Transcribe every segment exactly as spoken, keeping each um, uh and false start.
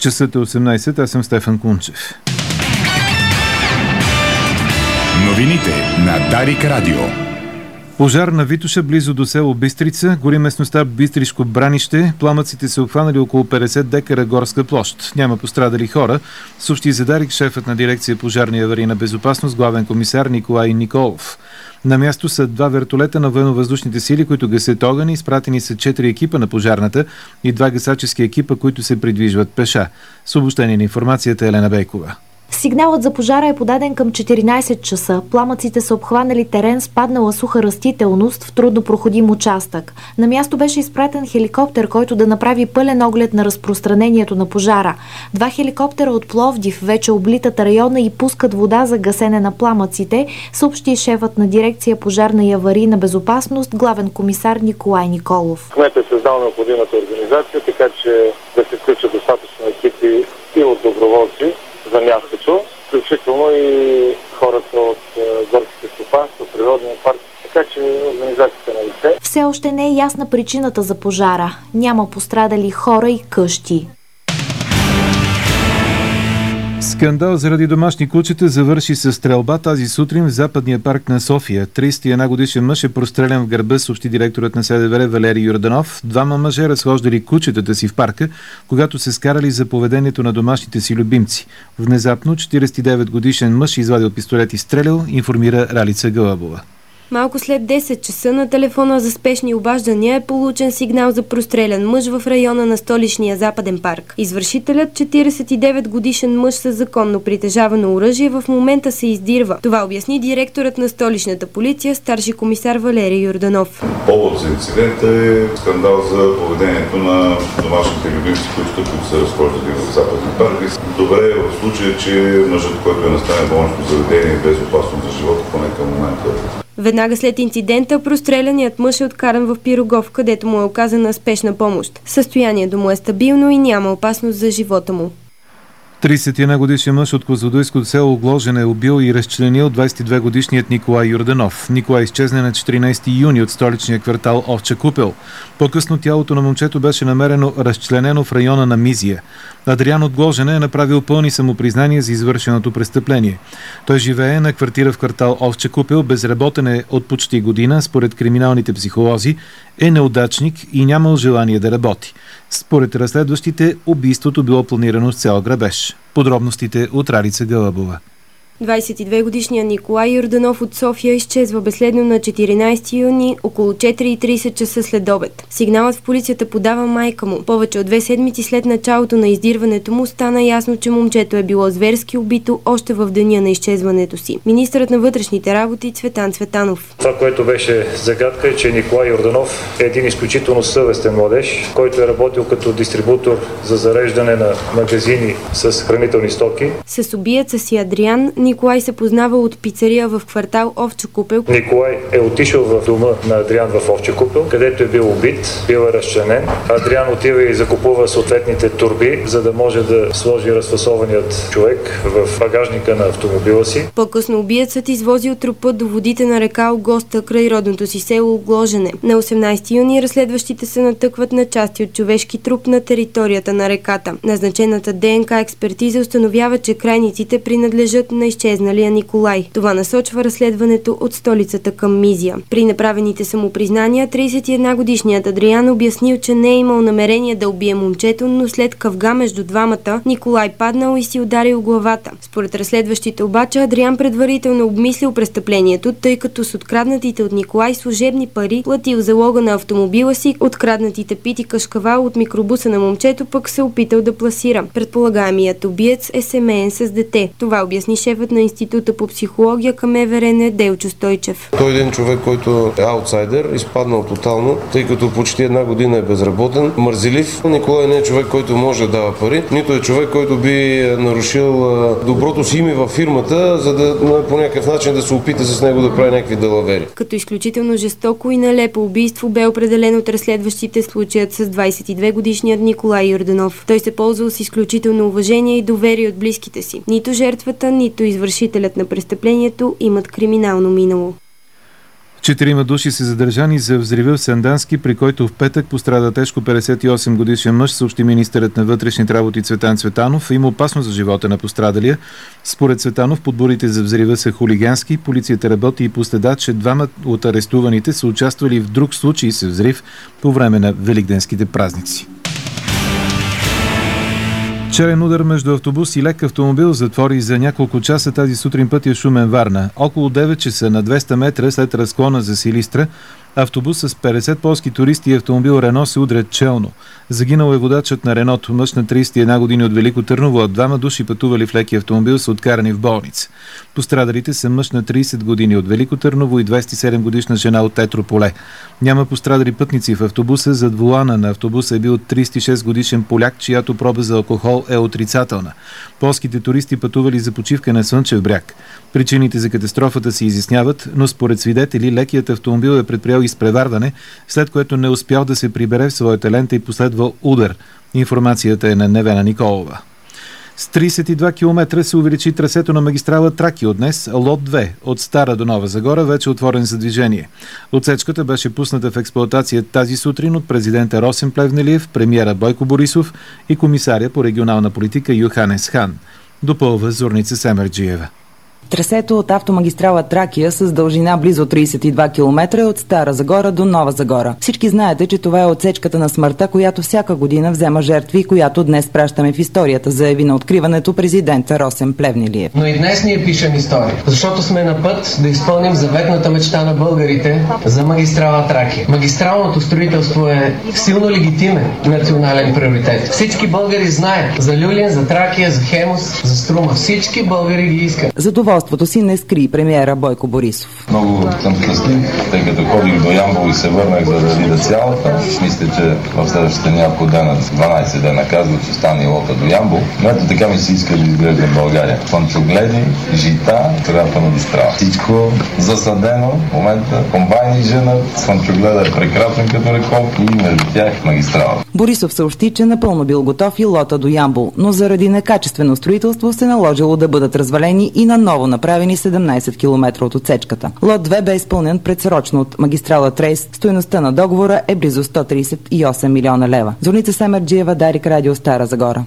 Часът е осемнайсет, аз съм Стефан Кунчев. Новините на Дарик Радио. Пожар на Витоша, близо до село Бистрица, гори местността Бистришко Бранище. Пламъците са обхванали около петдесет декара горска площ. Няма пострадали хора, съобщи за Дарик шефът на дирекция пожарна и аварийна безопасност, главен комисар Николай Николов. На място са два вертолета на военновъздушните сили, които гасят огън. Изпратени са четири екипа на пожарната и два гасачески екипа, които се придвижват пеша. С обобщение на информацията Елена Бейкова. Сигналът за пожара е подаден към четиринайсет часа. Пламъците са обхванали терен с паднала суха растителност в труднопроходим участък. На място беше изпратен хеликоптер, който да направи пълен оглед на разпространението на пожара. Два хеликоптера от Пловдив вече облитат района и пускат вода за гасене на пламъците, съобщи шефът на дирекция пожарна и аварийна безопасност, главен комисар Николай Николов. Кметът е създал необходимата организация, така че да се включат достатъчно екипи и от доброволци за мястото, включително и хората от е, горските стопанства, природния парк, така че организацията на лице. Все още не е ясна причината за пожара. Няма пострадали хора и къщи. Скандал заради домашни кучета завърши с стрелба тази сутрин в Западния парк на София. трийсет и една годишен мъж е прострелян в гърба, съобщи директорът на СДВР Валери Йорданов. Двама мъже разхождали кучетата си в парка, когато се скарали за поведението на домашните си любимци. Внезапно четирийсет и девет годишен мъж извадил пистолет и стрелял, информира Ралица Гълъбова. Малко след десет часа на телефона за спешни обаждания е получен сигнал за прострелян мъж в района на столичния Западен парк. Извършителят, четирийсет и девет годишен мъж с законно притежавано оръжие, в момента се издирва. Това обясни директорът на столичната полиция, старши комисар Валери Йорданов. Повод за инцидента е скандал за поведението на домашните любимци, които се разхождали в Западен парк. Добре е в случая, че мъжът, който е настанен в болнично заведение, е без опасност за живота, поне към момента. Веднага след инцидента, простреляният мъж е откаран в Пирогов, където му е оказана спешна помощ. Състоянието му е стабилно и няма опасност за живота му. трийсет и една годишен мъж от Козлодуйско село Гложене е убил и разчленил двайсет и две годишният Николай Йорданов. Николай изчезне на четиринайсети юни от столичния квартал Овча купел. По-късно тялото на момчето беше намерено разчленено в района на Мизия. Адриан от Гложене е направил пълни самопризнания за извършеното престъпление. Той живее на квартира в квартал Овча купел, безработен е от почти година, според криминалните психолози, е неудачник и нямал желание да работи. Според разследващите, убийството било планирано с цел грабеж. Подробностите от Ралица Гълъбова. двайсет и две годишният Николай Йорданов от София изчезва безследно на четиринайсети юни около четири и трийсет часа след обед. Сигналът в полицията подава майка му. Повече от две седмици след началото на издирването му стана ясно, че момчето е било зверски убито още в деня на изчезването си. Министърът на вътрешните работи Цветан Цветанов. Това, което беше загадка, е, че Николай Йорданов е един изключително съвестен младеж, който е работил като дистрибутор за зареждане на магазини с хранителни стоки. С убиеца си Адриан Николай се познава от пицария в квартал Овча купел. Николай е отишъл в дома на Адриан в Овча купел, където е бил убит, бил е разчленен. Адриан отива и закупува съответните турби, за да може да сложи разфасованият човек в багажника на автомобила си. По-късно убиецът извозил трупа до водите на река Огоста край родното си село Гложене. На осемнайсети юни разследващите се натъкват на части от човешки труп на територията на реката. Назначената ДНК експертиза установява, че крайниците принадлежат на изчезналия Николай. Това насочва разследването от столицата към Мизия. При направените самопризнания, трийсет и една годишният Адриан обяснил, че не е имал намерение да убие момчето, но след къвга между двамата, Николай паднал и си ударил главата. Според разследващите обаче, Адриан предварително обмислил престъплението, тъй като с откраднатите от Николай служебни пари платил залога на автомобила си, откраднатите пити кашкавал от микробуса на момчето пък се опитал да пласира. Предполагаемият убиец е семеен с дете. Това обясни шефът на Института по психология към МВР Делчо Стойчев. Той е един човек, който е аутсайдер, изпаднал тотално, тъй като почти една година е безработен, мързелив. Николай не е човек, който може да дава пари, нито е човек, който би нарушил доброто си име във фирмата, за да по някакъв начин да се опита с него да прави някакви далавери. Като изключително жестоко и нелепо убийство бе определен от разследващите случаят с двайсет и две годишният Николай Йорданов. Той се ползвал с изключително уважение и доверие от близките си. Нито жертвата, нито извършителят на престъплението имат криминално минало. Четирима души са задържани за взрива в Сандански, при който в петък пострада тежко петдесет и осем годишен мъж, съобщи министърът на вътрешните работи Цветан Цветанов. Има опасност за живота на пострадалия. Според Цветанов, подборите за взрива са хулигански. Полицията работи и по следа, че двама от арестуваните са участвали в друг случай с взрив по време на великденските празници. Черен удар между автобус и лек автомобил затвори за няколко часа тази сутрин пътя Шумен-Варна. Около девет часа на двеста метра след разклона за Силистра, автобус с петдесет полски туристи и автомобил Рено се удрят челно. Загинал е водачът на Реното, мъж на тридесет и една години от Велико Търново, а двама души пътували в леки автомобил са откарани в болница. Пострадалите са мъж на тридесет години от Велико Търново и двадесет и седем годишна жена от Етрополе. Няма пострадали пътници в автобуса. Зад волана на автобуса е бил тридесет и шест годишен поляк, чиято проба за алкохол е отрицателна. Полските туристи пътували за почивка на Слънчев бряг. Причините за катастрофата се изясняват, но според свидетели лекият автомобил е предприел изпреварване, след което не успял да се прибере в своята лента и последвал удар. Информацията е на Невена Николова. С тридесет и два километра се увеличи трасето на магистрала Тракия от днес. Лот две от Стара до Нова Загора вече е отворен за движение. Отсечката беше пусната в експлоатация тази сутрин от президента Росен Плевнелиев, премиера Бойко Борисов и комисаря по регионална политика Йоханес Хан. Допълва Зорница Семерджиева. Трасето от автомагистрала Тракия с дължина близо тридесет и два километра е от Стара Загора до Нова Загора. Всички знаете, че това е отсечката на смъртта, която всяка година взема жертви и която днес пращаме в историята, заяви на откриването президента Росен Плевнелиев. Но и днес ние пишем история, защото сме на път да изпълним заветната мечта на българите за магистрала Тракия. Магистралното строителство е силно легитимен национален приоритет. Всички българи знаят за Люлин, за Тракия, за Хемус, за Струма. Всички българи ги искат. Задоволството си не скри премиера Бойко Борисов. Много съм щастлив, тъй като ходих до Ямбол и се върнах, за да видя цялата. Мисля, че в следващите няколко дена, дванадесет дена казват, че стане лота до Ямбол. Но ето така ми се иска да изглежда България. Слънчогледи, жита, средата на магистрала. Всичко засадено. В момента комбайни женат, слънчогледа е прекрасен като реколт и между тях магистрала. Борисов съобщи, че напълно бил готов и лота до Ямбол, но заради некачествено строителство се наложило да бъдат развалени и на ново направени седемнадесет километра от отсечката. Лот две бе изпълнен предсрочно от магистрала Трейс. Стойността на договора е близо сто тридесет и осем милиона лева. Зорница Семерджиева, Дарик Радио, Стара Загора.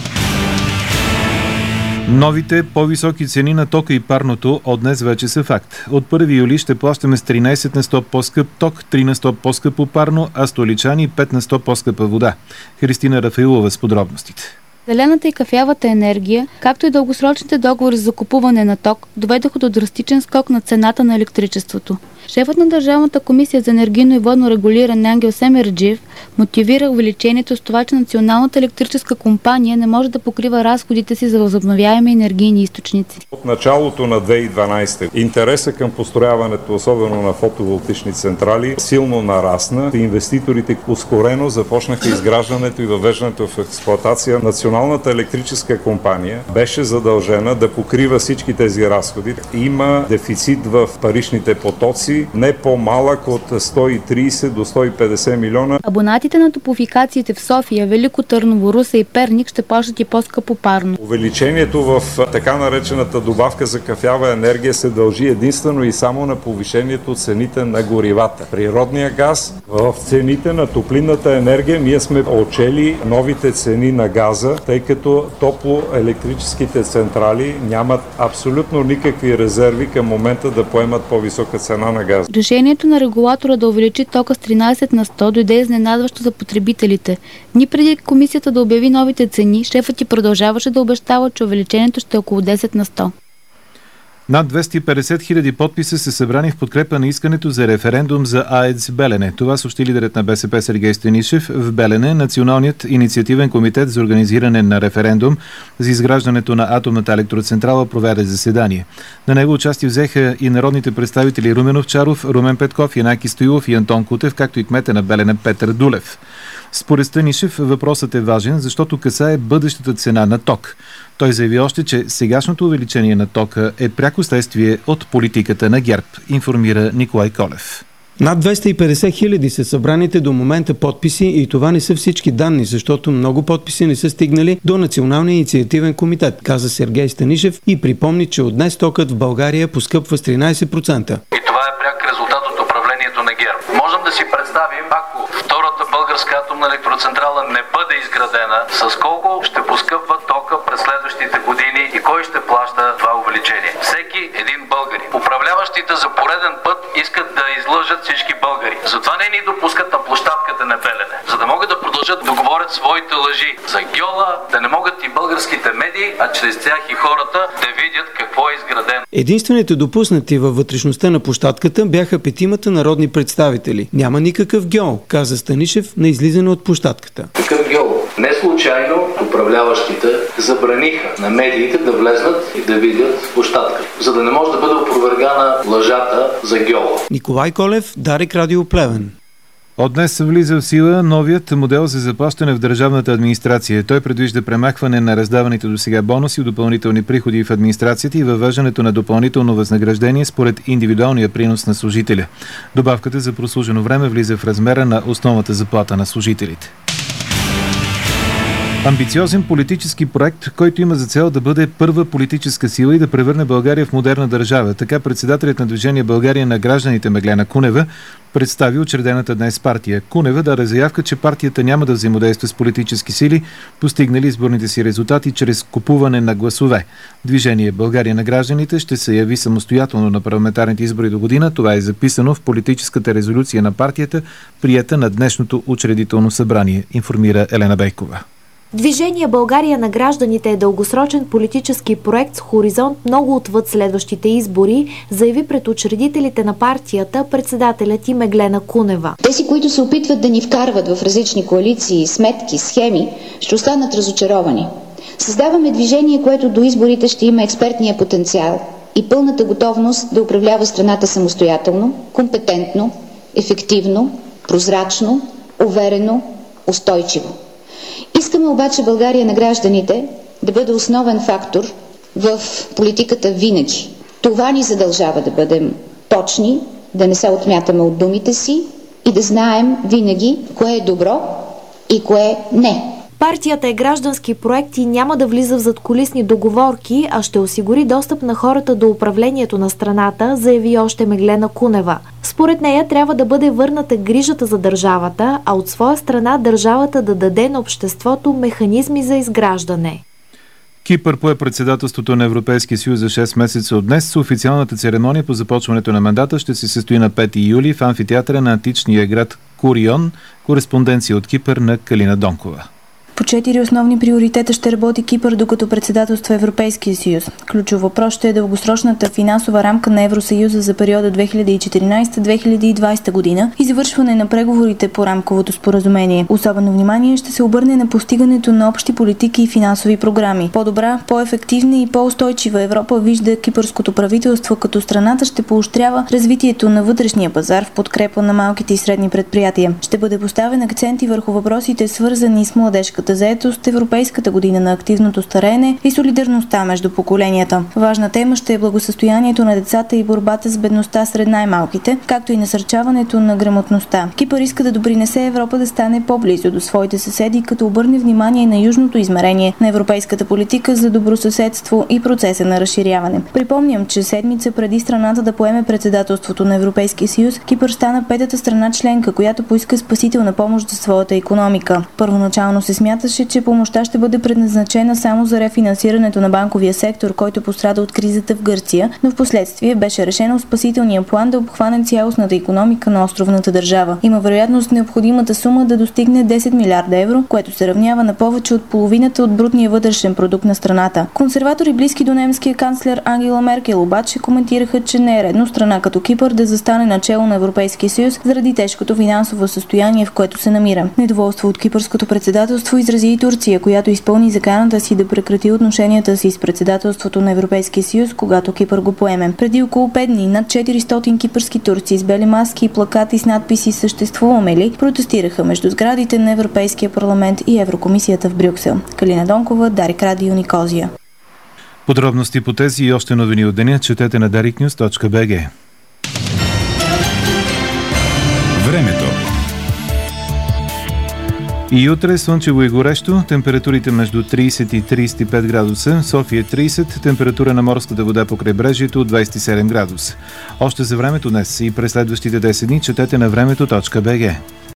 Новите по-високи цени на тока и парното от днес вече са факт. От първи юли ще плащаме с тринадесет на сто по-скъп ток, три на сто по-скъпо парно, а столичани пет на сто по-скъпа вода. Христина Рафаилова с подробностите. Зелената и кафявата енергия, както и дългосрочните договори за закупуване на ток, доведоха до драстичен скок на цената на електричеството. Шефът на Държавната комисия за енергийно и водно регулиране Ангел Семерджиев мотивира увеличението с това, че Националната електрическа компания не може да покрива разходите си за възобновяеми енергийни източници. От началото на две хиляди и дванадесета интереса към построяването, особено на фотоволтични централи, силно нарасна. Инвеститорите ускорено започнаха изграждането и въвеждането в експлоатация. Националната електрическа компания беше задължена да покрива всички тези разходи. Има дефицит в паричните потоци, не по-малък от сто и тридесет до сто и петдесет милиона. Абонатите на топлофикациите в София, Велико Търново, Русе и Перник ще плащат и по-скъпо парно. Увеличението в така наречената добавка за кафява енергия се дължи единствено и само на повишението цените на горивата. Природния газ, в цените на топлинната енергия ние сме отчели новите цени на газа, тъй като топлоелектрическите централи нямат абсолютно никакви резерви към момента да поемат по-висока цена на газ. Решението на регулатора да увеличи тока с тринадесет на сто дойде изненадващо за потребителите. Дни преди комисията да обяви новите цени, шефът ти продължаваше да обещава, че увеличението ще е около десет на сто. Над двеста и петдесет хиляди подписа са събрани в подкрепа на искането за референдум за АЕЦ Белене. Това съобщи лидерът на БСП Сергей Станишев. В Белене Националният инициативен комитет за организиране на референдум за изграждането на атомната електроцентрала проведе заседание. На него участие взеха и народните представители Румен Овчаров, Румен Петков, Янаки Стоилов и Антон Кутев, както и кмета на Белене Петър Дулев. Според Станишев въпросът е важен, защото касае бъдещата цена на ток. Той заяви още, че сегашното увеличение на тока е пряко следствие от политиката на ГЕРБ, информира Николай Колев. Над двеста и петдесет хиляди са събраните до момента подписи и това не са всички данни, защото много подписи не са стигнали до Националния инициативен комитет, каза Сергей Станишев и припомни, че от днес токът в България поскъпва с тринадесет процента. И това е пряк резултат от да си представим, ако втората българска атомна електроцентрала не бъде изградена, с колко ще поскъпва тока през следващите години и кой ще плаща това увеличение? Всеки един българин. Управляващите за пореден път искат да излъжат всички българи. Затова не ни допускат на площадката на Белене, за да могат да продължат да говорят своите лъжи за гьола, да не могат и българските медии, а чрез тях и хората да видят какво е изградено. Единствените допуснати във вътрешността на площадката бяха петимата народни представители. Няма никакъв гьол, каза Станишев на излизане от площадката. Такъв гьол. Не случайно управляващите забраниха на медиите да влезнат и да видят площадката, за да не може да бъде опровергана лъжата за гьола. Николай Колев, Дарик Радио, Плевен. От днес влиза в сила новият модел за заплащане в държавната администрация. Той предвижда премахване на раздаваните досега бонуси и допълнителни приходи в администрацията и въвеждането на допълнително възнаграждение според индивидуалния принос на служителя. Добавката за прослужено време влиза в размера на основната заплата на служителите. Амбициозен политически проект, който има за цел да бъде първа политическа сила и да превърне България в модерна държава. Така председателят на Движение България на гражданите Меглена Кунева представи учредената днес партия. Кунева даде заявка, че партията няма да взаимодейства с политически сили, постигнали изборните си резултати чрез купуване на гласове. Движение България на гражданите ще се яви самостоятелно на парламентарните избори до година. Това е записано в политическата резолюция на партията, приета на днешното учредително събрание, информира Елена Бейкова. Движение България на гражданите е дългосрочен политически проект с хоризонт много отвъд следващите избори, заяви пред учредителите на партията председателят и Меглена Кунева. Тези, които се опитват да ни вкарват в различни коалиции, сметки, схеми, ще останат разочаровани. Създаваме движение, което до изборите ще има експертния потенциал и пълната готовност да управлява страната самостоятелно, компетентно, ефективно, прозрачно, уверено, устойчиво. Искаме обаче България на гражданите да бъде основен фактор в политиката винаги. Това ни задължава да бъдем точни, да не се отмятаме от думите си и да знаем винаги кое е добро и кое не. Партията е граждански проект и няма да влиза в задкулисни договорки, а ще осигури достъп на хората до управлението на страната, заяви още Меглена Кунева. Според нея трябва да бъде върната грижата за държавата, а от своя страна държавата да даде на обществото механизми за изграждане. Кипър пое председателството на Европейския съюз за шест месеца от днес. Официалната церемония по започването на мандата ще се състои на пети юли в амфитеатъра на античния град Курион. Кореспонденция от Кипър на Калина Донкова. По четири основни приоритета ще работи Кипър, докато председателства Европейския съюз. Ключов въпрос ще е дългосрочната финансова рамка на Евросъюза за периода две хиляди и четиринадесета до две хиляди и двадесета година и завършване на преговорите по рамковото споразумение. Особено внимание ще се обърне на постигането на общи политики и финансови програми. По-добра, по-ефективна и по-устойчива Европа вижда кипърското правителство, като страната ще поощрява развитието на вътрешния пазар в подкрепа на малките и средни предприятия. Ще бъде поставен акцент и върху въпросите, свързани с младежката заетост, Европейската година на активното стареене и солидарността между поколенията. Важна тема ще е благосъстоянието на децата и борбата с бедността сред най-малките, както и насърчаването на грамотността. Кипър иска да допринесе Европа да стане по-близо до своите съседи, като обърне внимание на южното измерение на европейската политика за добросъседство и процеса на разширяване. Припомням, че седмица преди страната да поеме председателството на Европейския съюз, Кипър стана петата страна членка, която поиска спасителна помощ за своята икономика. Първоначално се смята, Смяташе, че помощта ще бъде предназначена само за рефинансирането на банковия сектор, който пострада от кризата в Гърция, но в последствие беше решено в спасителния план да обхване цялостната икономика на островната държава. Има вероятност необходимата сума да достигне десет милиарда евро, което се равнява на повече от половината от брутния вътрешен продукт на страната. Консерватори, близки до немския канцлер Ангела Меркел, обаче коментираха, че не е редно страна като Кипър да застане начело на Европейския съюз заради тежкото финансово състояние, в което се намира. Недоволство от кипърското председателство изрази и Турция, която изпълни заканата си да прекрати отношенията си с председателството на Европейския съюз, когато Кипър го поеме. Преди около пет дни над четиристотин кипърски турци с бели маски и плакати с надписи "Съществуваме ли?" протестираха между сградите на Европейския парламент и Еврокомисията в Брюксел. Калина Донкова, Дарик Радио, Никозия. Подробности по тези и още новини от деня четете на дарик нюз точка би джи. Времето. И утре слънчево и горещо, температурите между трийсет и трийсет и пет градуса, София трийсет, температура на морската вода по крайбрежието двайсет и седем градуса. Още за времето днес и през следващите десет дни четете на времето точка бг.